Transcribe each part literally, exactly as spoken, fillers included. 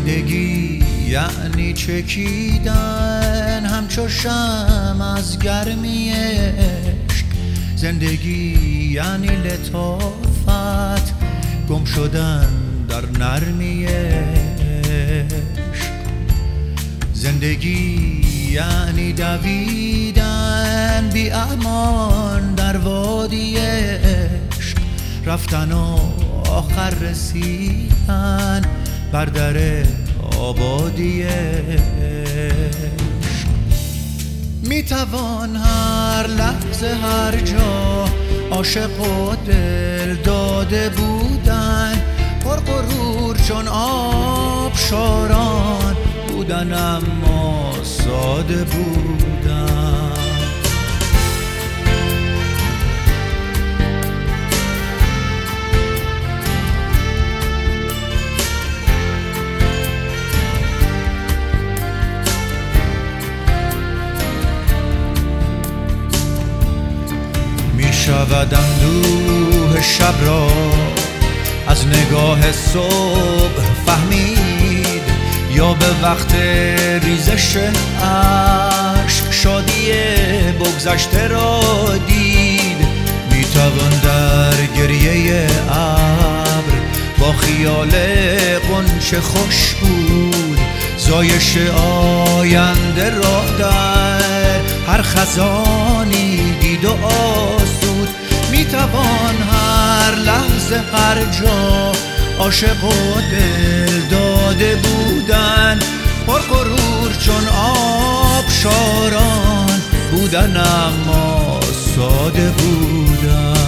زندگی یعنی چکیدن همچو شمع از گرمی عشق. زندگی یعنی لطافت گم شدن در نرمی عشق. زندگی یعنی دویدن بی امان در وادی عشق. رفتن و آخر رسیدن بر در آبادی عشق. می توان هر لحظه هر جا عاشق و دل داده بودن، پر غرور چون آبشاران بودن اما ساده بودن. می شود اندوه شب را از نگاه صبح فهمید، یا به وقت ریزش اشک شادی بگذشته را دید. می توان در گریه ابر با خیال غنچه خوش بود زایش آینده را در هر خزانی دید و آسود. می توان هر لحظه هر جا عاشق و دل داده بودن، پر غرور چون آبشاران بودن اما ساده بودن.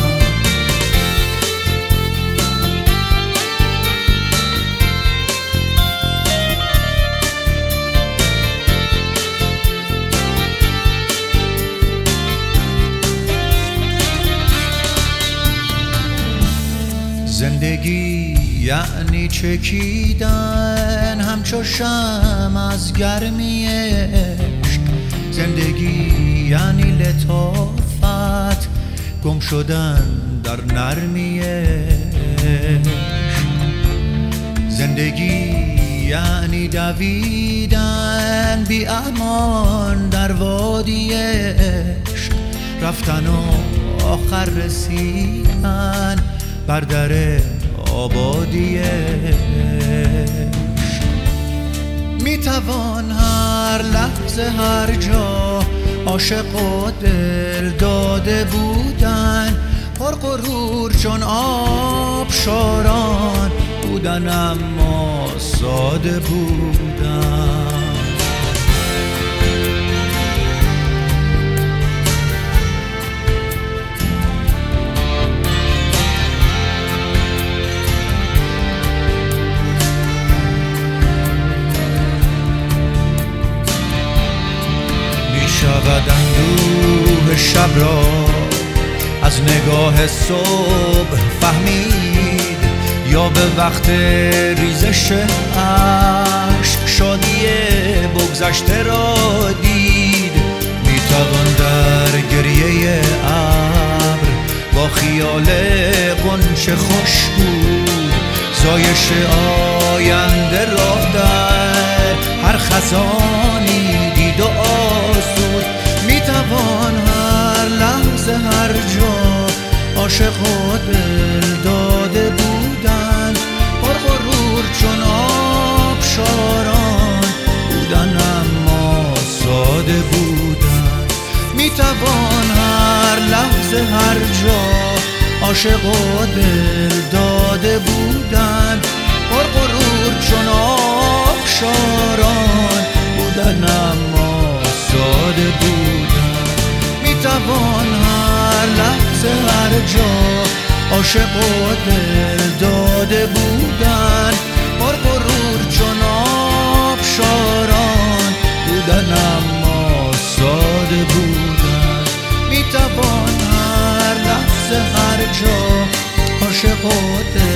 زندگی یعنی چکیدن همچو شمع از گرمی عشق. زندگی یعنی لطافت گم شدن در نرمی عشق. زندگی یعنی دویدن بی امان در وادی عشق. رفتن و آخر رسیدن بر در آبادی عشق. می توان هر لحظه هر جا عاشق و دل داده بودن، پر غرور چون آبشاران بودن اما ساده بودن. شود اندوه شب را از نگاه صبح فهمید، یا به وقت ریزش اشک شادی بگذشته را دید. می توان در گریه ابر با خیال غنچه خوش بود زایش آینده را در هر خزانی دید و آسود. می توان هر لحظه هر جا عاشق و دل داده بودن، پر غرور چون آبشاران بودن اما ساده بودن. می توان هر لحظه هر جا عاشق و دل داده بودن، پر غرور چون آبشاران بودن اما ساده بودن. می توان هر لحظه هر جا عاشق و دل داده بودن، پر غرور چون آبشاران بودن اما ساده بودن. می توان هر لحظه هر جا عاشق و دل